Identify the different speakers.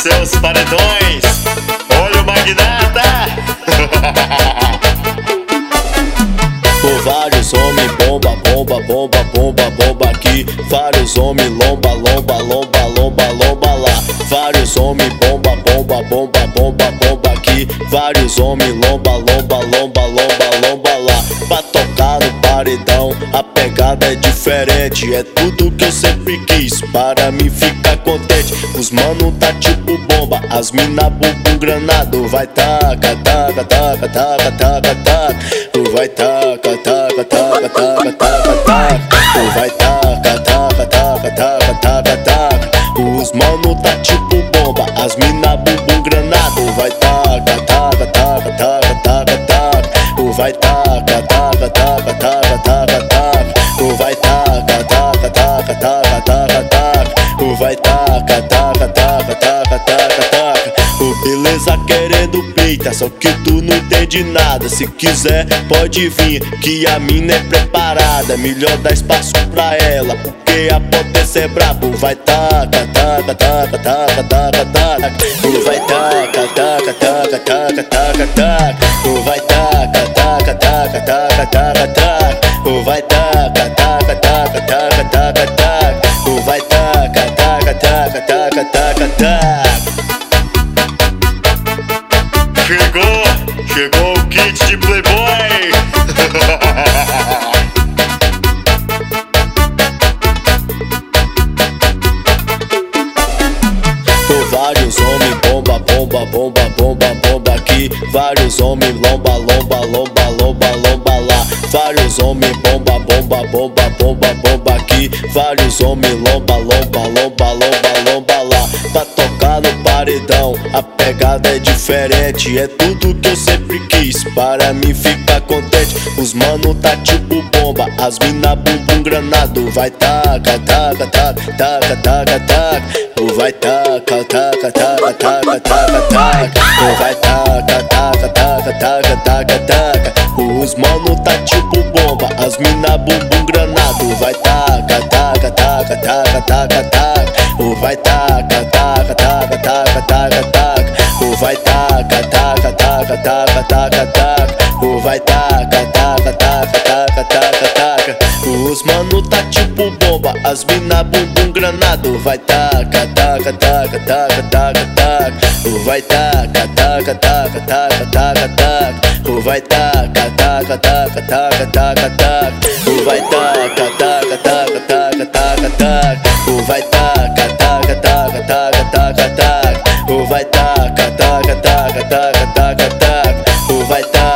Speaker 1: seus paredões. Olha o magnata.
Speaker 2: Com vários homens bomba, bomba, bomba, bomba, bomba aqui. Vários homens lomba, lomba, lomba, lomba, lomba lá. Vários homens bomba, bomba, bomba, bomba, bomba aqui. Vários homens lomba, lomba, lomba, lomba, lomba lá. Pra tocar no paredão, a pegada é diferente. É tudo que eu sempre quis, para mim ficar contente. Os mano tá tipo bomba, as mina bumbum granado. Vai taca, taca, taca, taca, taca, taca. Tu vai taca, taca, taca, taca, taca, taca. Tu vai taca, taca, taca, taca, taca, taca. Os mano tá tipo bomba, as mina bumbum granado. Vai taca, taca, taca, taca, taca, taca. Tu vai taca, taca, taca, taca, taca, taca. Tu vai taca, taca, taca, taca, taca, taca. Tu vai taca, taca, taca, taca, taca, taca. O beleza querendo peita, só que tu não entende nada. Se quiser pode vir, que a mina é preparada. Melhor dar espaço pra ela, porque a potência é brabo. Vai taca, taca, taca, taca, taca, taca. Tu vai taca, taca, taca, taca, taca, taca. Tu vai taca, taca, taca, taca, taca, taca. Tu vai taca, taca, taca, taca, taca, taca. Tu vai taca, taca, taca, taca, taca, taca.
Speaker 1: Chegou o kit de Playboy.
Speaker 2: Com vários homens bomba, bomba, bomba, bomba, bomba aqui. Vários homens lomba, lomba, lomba, lomba, lomba lá. Vários homens bomba, bomba, bomba, bomba, bomba aqui. Vários homens lomba, lomba, lomba, lomba, lomba lá. Pra tocar no paredão, a pegada é diferente. É tudo que eu sempre quis, para mim ficar contente. Os mano tá tipo bomba, as mina bumbum granado. Vai taca, taca, taca, taca, taca, taca. Tu vai taca, taca, taca, taca, taca, taca. Tu vai taca, taca, taca, taca, taca, taca. Os mano tá tipo bomba, as mina bumbum granado. Vai taca, taca, taca, taca, taca, taca. Tu vai taca, taca, taca, taca, taca, taca. Tu vai taca, taca, taca, taca, taca, taca. Tu vai taca, taca, taca, taca, taca, taca. Os mano tá tipo bomba, as mina bumbum granado. Vai taca, taca, taca, taca, taca, taca. Tu vai taca, taca, taca, taca, taca, taca. Tu vai taca, taca, taca, taca, taca, taca. Tu vai taca, taca, taca, taca, taca, taca. Tu vai taca, taca, taca, taca, taca, taca. Tu vai taca, taca, taca, taca, taca, taca. Tu vai taca.